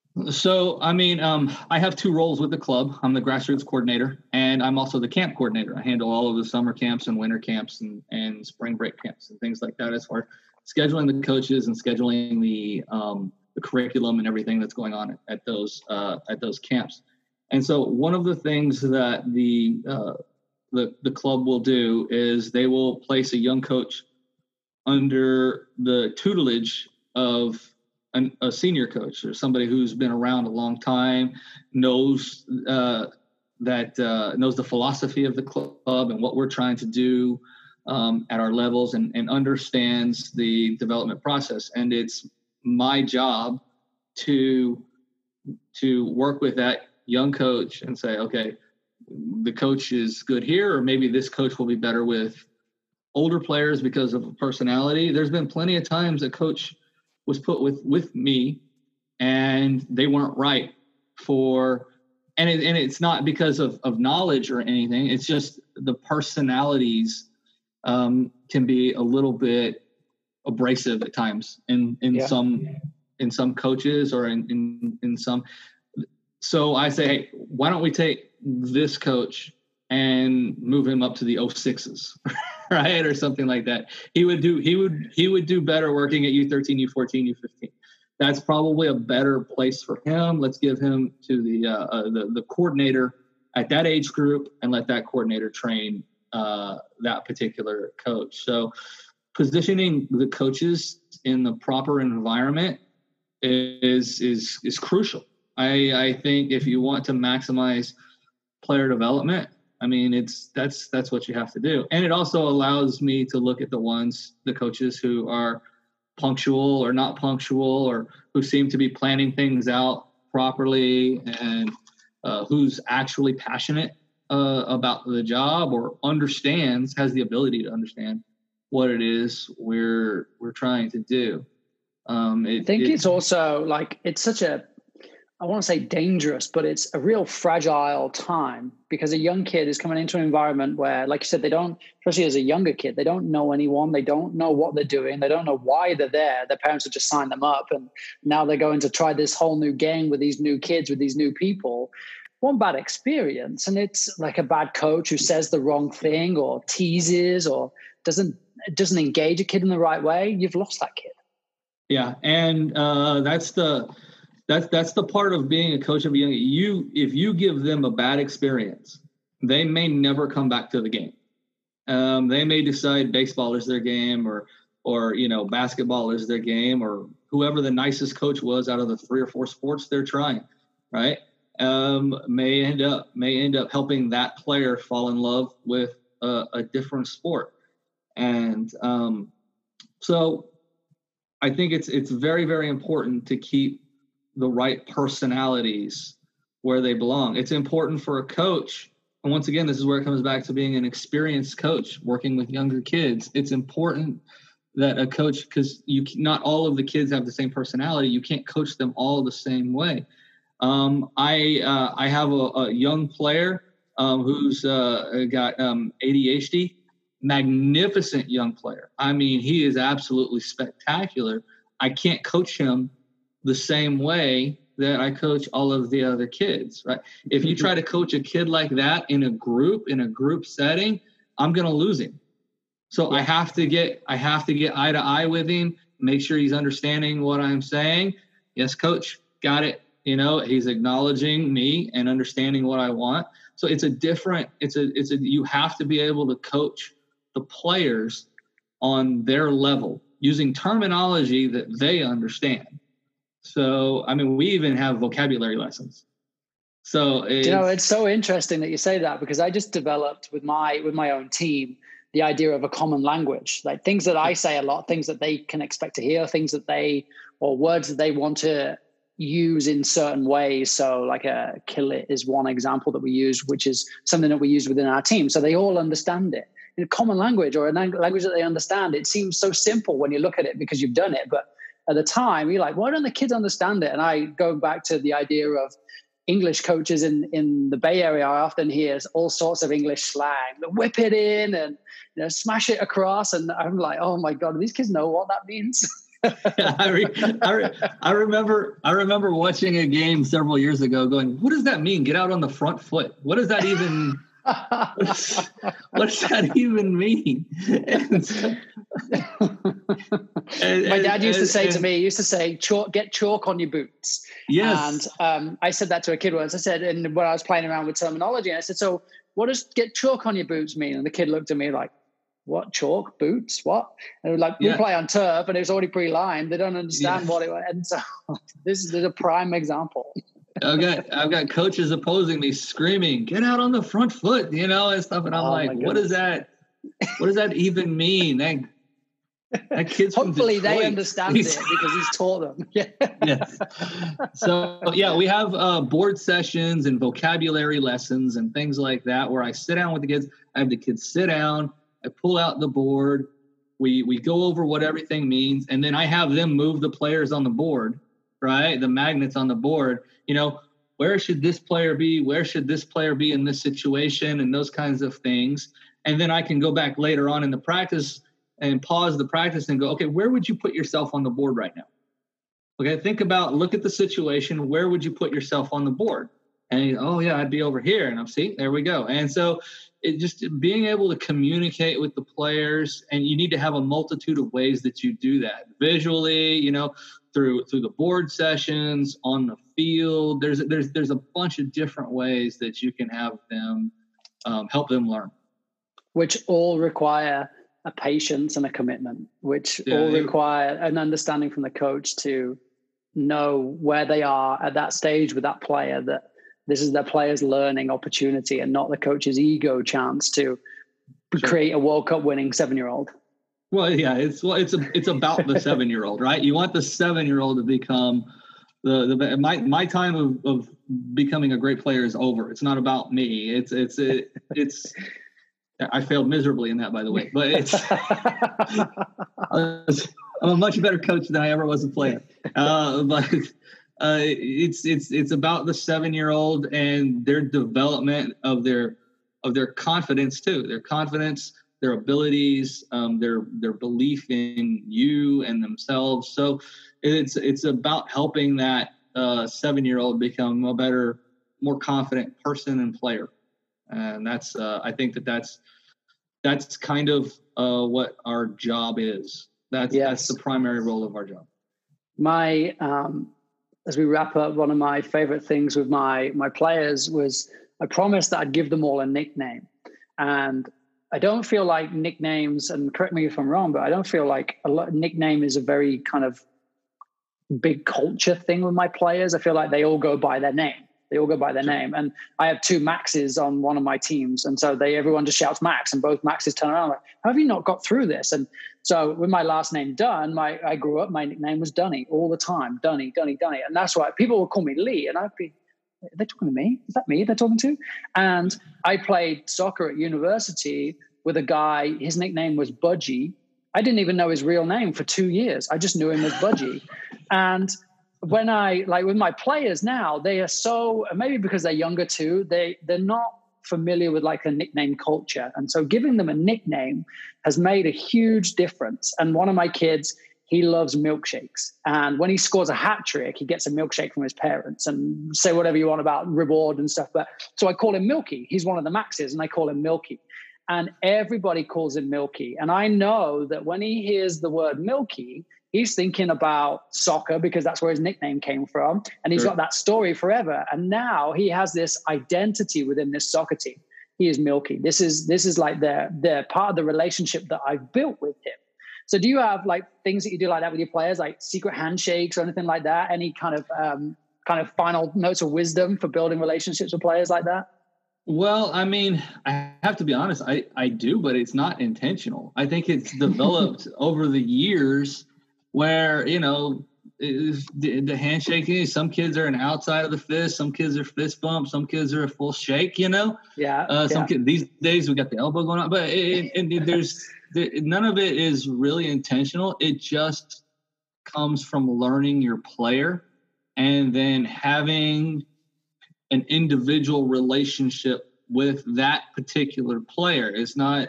So, I mean, um, I have two roles with the club. I'm the grassroots coordinator, and I'm also the camp coordinator. I handle all of the summer camps and winter camps and, and spring break camps and things like that, as far as scheduling the coaches and scheduling the um, the curriculum and everything that's going on at, at those uh, at those camps. And so one of the things that the uh, the the club will do is they will place a young coach under the tutelage of an, a senior coach or somebody who's been around a long time, knows uh, that uh, knows the philosophy of the club and what we're trying to do um, at our levels, and, and understands the development process. And it's my job to to work with that young coach and say, okay, the coach is good here, or maybe this coach will be better with older players because of personality. There's been plenty of times a coach was put with with me and they weren't right for, and it, and it's not because of, of knowledge or anything. It's just the personalities um, can be a little bit abrasive at times in, in yeah. some in some coaches or in, in, in some. So I say, hey, why don't we take this coach and move him up to the oh sixes, right? Or something like that. He would do, he would, he would do better working at U thirteen, U fourteen, U fifteen. That's probably a better place for him. Let's give him to the, uh, uh, the, the coordinator at that age group and let that coordinator train uh, that particular coach. So positioning the coaches in the proper environment is, is, is crucial. I, I think if you want to maximize player development, I mean, it's that's that's what you have to do. And it also allows me to look at the ones, the coaches who are punctual or not punctual, or who seem to be planning things out properly, and uh, who's actually passionate uh, about the job, or understands, has the ability to understand what it is we're we're trying to do. Um, it, I think it, it's also like, it's such a, I want to say dangerous, but it's a real fragile time, because a young kid is coming into an environment where, like you said, they don't, especially as a younger kid, they don't know anyone. They don't know what they're doing. They don't know why they're there. Their parents have just signed them up. And now they're going to try this whole new game with these new kids, with these new people. One bad experience, and it's like a bad coach who says the wrong thing or teases or doesn't, doesn't engage a kid in the right way. You've lost that kid. Yeah. And uh, that's the, That's that's the part of being a coach of a young. You, if you give them a bad experience, they may never come back to the game. Um, they may decide baseball is their game, or or you know basketball is their game, or whoever the nicest coach was out of the three or four sports they're trying, right? Um, may end up may end up helping that player fall in love with a, a different sport, and um, so I think it's it's very very important to keep the right personalities where they belong. It's important for a coach. And once again, this is where it comes back to being an experienced coach working with younger kids. It's important that a coach, because you not all of the kids have the same personality. You can't coach them all the same way. Um, I uh, I have a, a young player um, who's uh, got um, A D H D, magnificent young player. I mean, he is absolutely spectacular. I can't coach him the same way that I coach all of the other kids, right? If you try to coach a kid like that in a group, in a group setting, I'm going to lose him. So yeah. I have to get, I have to get eye to eye with him, make sure he's understanding what I'm saying. Yes, coach, got it. You know, he's acknowledging me and understanding what I want. So it's a different, it's a, it's a, you have to be able to coach the players on their level using terminology that they understand. So, I mean, we even have vocabulary lessons. So, it's, you know, it's so interesting that you say that, because I just developed with my with my own team the idea of a common language, like things that I say a lot, things that they can expect to hear, things that they, or words that they want to use in certain ways. So, like a kill it is one example that we use, which is something that we use within our team. So they all understand it in a common language, or a language that they understand. It seems so simple when you look at it because you've done it, but at the time, you're like, why don't the kids understand it? And I go back to the idea of English coaches in, in the Bay Area. I often hear all sorts of English slang, whip it in and you know, smash it across. And I'm like, oh my God, do these kids know what that means? yeah, I, re- I, re- I remember I remember watching a game several years ago going, what does that mean? Get out on the front foot. What does that even what, does, what does that even mean? So, And, My dad used and, to say and, to me, he used to say, chalk, get chalk on your boots. Yes. And um, I said that to a kid once. I said, and when I was playing around with terminology, I said, so what does get chalk on your boots mean? And the kid looked at me like, what, chalk, boots, what? And it was like, we yeah. play on turf and it's already pre-lined. They don't understand yeah. what it was. And so this is a prime example. I've got I've got coaches opposing me screaming, get out on the front foot, you know, and stuff. And I'm Oh, like, what does that, what does that even mean? That, that kid's Hopefully from Detroit. They understand He's, it because he's taught them. Yeah. Yes. So yeah, we have uh, board sessions and vocabulary lessons and things like that where I sit down with the kids. I have the kids sit down. I pull out the board. We we go over what everything means, and then I have them move the players on the board, right? The magnets on the board. You know, where should this player be? Where should this player be in this situation? And those kinds of things. And then I can go back later on in the practice and pause the practice and go, okay, where would you put yourself on the board right now? Okay, think about, look at the situation. Where would you put yourself on the board? And, oh, yeah, I'd be over here. And I'm, see, there we go. And so it just being able to communicate with the players, and you need to have a multitude of ways that you do that. Visually, you know, through through the board sessions, on the field. There's there's there's a bunch of different ways that you can have them um, help them learn. Which all require a patience and a commitment, which Yeah, all it, require an understanding from the coach to know where they are at that stage with that player, that this is the player's learning opportunity and not the coach's ego chance to sure. create a World Cup winning seven-year-old. Well, yeah, it's well, it's a, it's about the seven-year-old, right? You want the seven-year-old to become the the my my time of, of becoming a great player is over. It's not about me. It's it's it, it's. I failed miserably in that, by the way, but it's. I'm a much better coach than I ever was a player, uh, but uh, it's it's it's about the seven-year-old and their development of their of their confidence too, their confidence, their abilities, um, their their belief in you and themselves. So it's it's about helping that uh, seven-year-old become a better, more confident person and player, and that's uh, I think that that's that's kind of uh, what our job is. That's yes. that's the primary role of our job. My um, as we wrap up, one of my favorite things with my my players was I promised that I'd give them all a nickname, and I don't feel like nicknames, and correct me if I'm wrong, but I don't feel like a lot, nickname is a very kind of big culture thing with my players. I feel like they all go by their name. They all go by their name. And I have two Maxes on one of my teams. And so they everyone just shouts Max, and both Maxes turn around like, how have you not got through this? And so with my last name, Dunn, my I grew up, my nickname was Dunny all the time. Dunny, Dunny, Dunny. And that's why people would call me Lee. And I'd be, are they talking to me? Is that me they're talking to? And I played soccer at university with a guy, his nickname was Budgie. I didn't even know his real name for two years. I just knew him as Budgie. And when I, like with my players now, they are so, maybe because they're younger too, they, they're not familiar with like a nickname culture. And so giving them a nickname has made a huge difference. And one of my kids, he loves milkshakes. And when he scores a hat trick, he gets a milkshake from his parents, and say whatever you want about reward and stuff. But so I call him Milky. He's one of the Maxes and I call him Milky. And everybody calls him Milky. And I know that when he hears the word Milky, he's thinking about soccer because that's where his nickname came from. And he's sure. got that story forever. And now he has this identity within this soccer team. He is Milky. This is this is like the, the part of the relationship that I've built with him. So do you have like things that you do like that with your players, like secret handshakes or anything like that? Any kind of um, kind of final notes of wisdom for building relationships with players like that? Well, I mean, I have to be honest, I, I do, but it's not intentional. I think it's developed over the years where, you know, the, the handshaking, some kids are an outside of the fist, some kids are fist bump, some kids are a full shake, you know? Yeah. Uh, some yeah. kids, these days we got the elbow going on, but it, it, it, there's there, none of it is really intentional. It just comes from learning your player and then having an individual relationship with that particular player. It's not,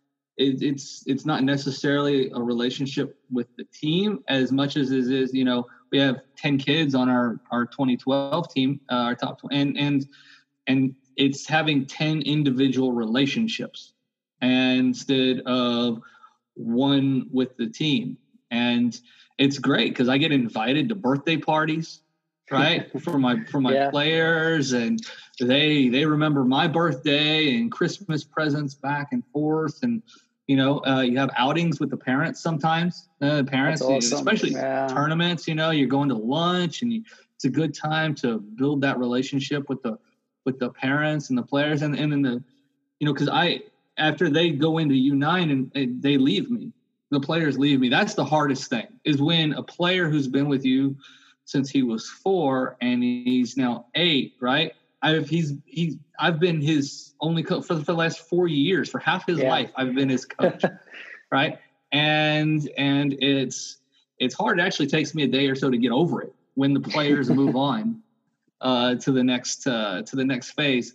it, it's, it's not necessarily a relationship with the team as much as it is, you know, we have ten kids on our, our twenty twelve team, uh, our top twenty, and, and, and it's having ten individual relationships instead of one with the team. And it's great because I get invited to birthday parties, right, for my for my yeah. players, and they they remember my birthday and Christmas presents back and forth, and you know uh, you have outings with the parents sometimes. Uh, parents, awesome. especially yeah. tournaments. You know, you're going to lunch, and you, it's a good time to build that relationship with the with the parents and the players, and and then the you know because I after they go into U nine and, and they leave me. The players leave me. That's the hardest thing, is when a player who's been with you since he was four and he's now eight, right? I've he's he's I've been his only coach for, for the last four years. For half his yeah. life, I've been his coach, right? And and it's it's hard. It actually takes me a day or so to get over it when the players move on uh, to the next uh, to the next phase.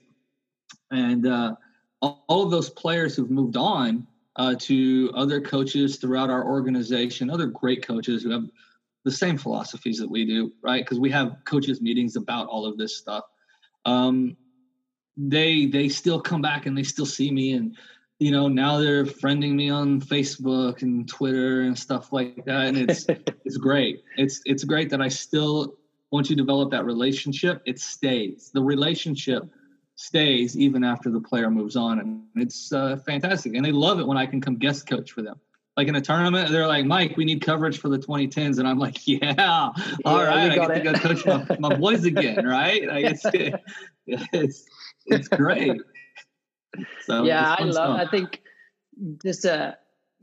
And uh, all, all of those players who've moved on. Uh, to other coaches throughout our organization, other great coaches who have the same philosophies that we do, right? Because we have coaches meetings about all of this stuff. Um, they they still come back and they still see me, and you know now they're friending me on Facebook and Twitter and stuff like that, and it's it's great. It's it's great that I still once you develop that relationship, it stays. The relationship stays even after the player moves on, and it's uh, fantastic. And they love it when I can come guest coach for them. Like in a tournament, they're like, Mike, we need coverage for the twenty tens. And I'm like, yeah, yeah all right, I get it. to go coach my, my boys again, right? Like it's, it's, it's great. So yeah, I love stuff. I think just uh,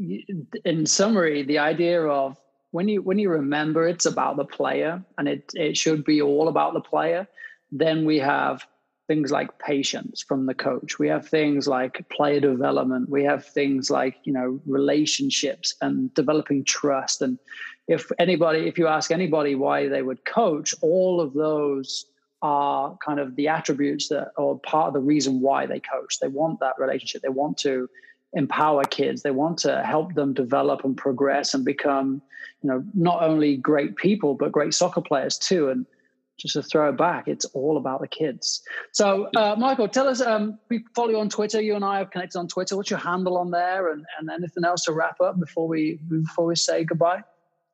in summary, the idea of when you when you remember it's about the player, and it, it should be all about the player, then we have things like patience from the coach. We have things like player development. We have things like, you know, relationships and developing trust. And if anybody, if you ask anybody why they would coach, all of those are kind of the attributes that are part of the reason why they coach. They want that relationship. They want to empower kids. They want to help them develop and progress and become, you know, not only great people, but great soccer players too. And just to throw it back, it's all about the kids. So, uh, Michael, tell us, um, we follow you on Twitter. You and I have connected on Twitter. What's your handle on there? And, and anything else to wrap up before we before we say goodbye?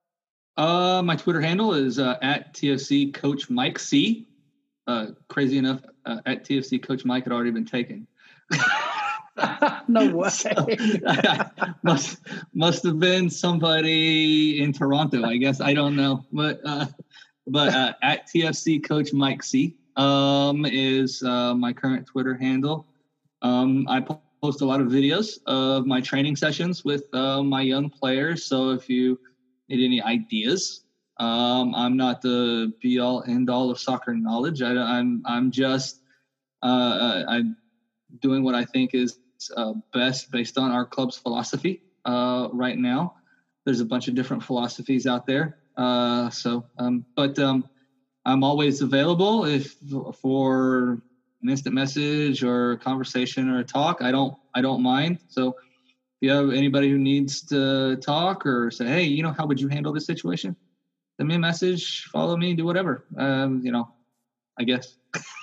Uh, my Twitter handle is uh, at T F C Coach Mike C. Uh, crazy enough, uh, at T F C Coach Mike had already been taken. No way. So, must must have been somebody in Toronto, I guess. I don't know, but. Uh, But uh, at T F C Coach Mike C um, is uh, my current Twitter handle. Um, I post a lot of videos of my training sessions with uh, my young players. So if you need any ideas, um, I'm not the be all end all of soccer knowledge. I, I'm I'm just uh, I'm doing what I think is uh, best based on our club's philosophy uh, right now. There's a bunch of different philosophies out there. Uh, so, um, but, um, I'm always available if for an instant message or a conversation or a talk. I don't, I don't mind. So if you have anybody who needs to talk or say, hey, you know, how would you handle this situation? Send me a message, follow me, do whatever. Um, you know, I guess.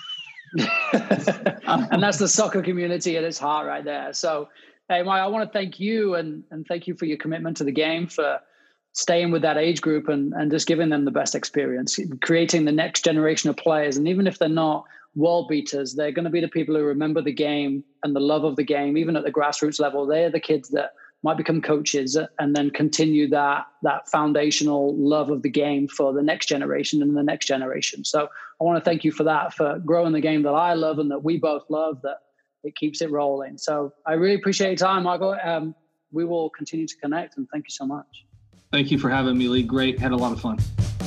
And that's the soccer community at its heart right there. So, hey, Mike, I want to thank you and, and thank you for your commitment to the game, for staying with that age group and, and just giving them the best experience, creating the next generation of players. And even if they're not world beaters, they're going to be the people who remember the game and the love of the game, even at the grassroots level. They're the kids that might become coaches and then continue that, that foundational love of the game for the next generation and the next generation. So I want to thank you for that, for growing the game that I love and that we both love, that it keeps it rolling. So I really appreciate your time, Michael. Um, we will continue to connect, and thank you so much. Thank you for having me, Lee. Great. Had a lot of fun.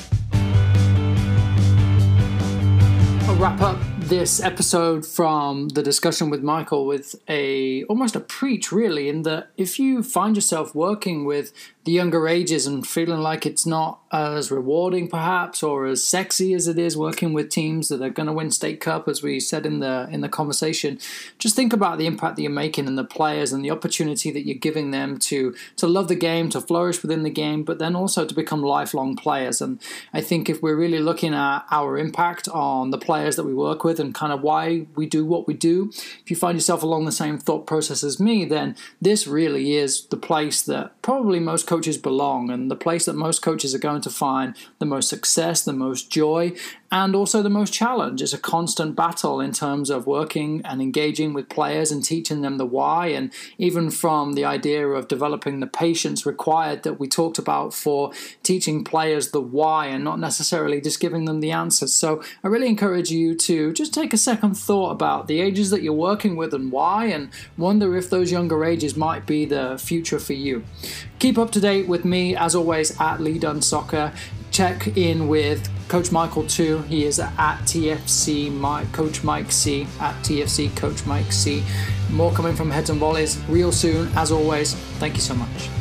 I'll wrap up this episode from the discussion with Michael with a almost a preach, really, in that if you find yourself working with the younger ages and feeling like it's not as rewarding perhaps or as sexy as it is working with teams that are going to win State Cup, as we said in the in the conversation, just think about the impact that you're making and the players and the opportunity that you're giving them to to love the game, to flourish within the game, but then also to become lifelong players. And I think if we're really looking at our impact on the players that we work with, with and kind of why we do what we do, if you find yourself along the same thought process as me, then this really is the place that probably most coaches belong, and the place that most coaches are going to find the most success, the most joy, and also the most challenge. It's a constant battle in terms of working and engaging with players and teaching them the why, and even from the idea of developing the patience required that we talked about for teaching players the why and not necessarily just giving them the answers. So I really encourage you to just take a second thought about the ages that you're working with and why, and wonder if those younger ages might be the future for you. Keep up to date with me, as always, at Lee Dunn Soccer. Check in with Coach Michael too. He is at T F C Mike, Coach Mike C, at T F C Coach Mike C. More coming from Heads and Volleys real soon. As always, thank you so much.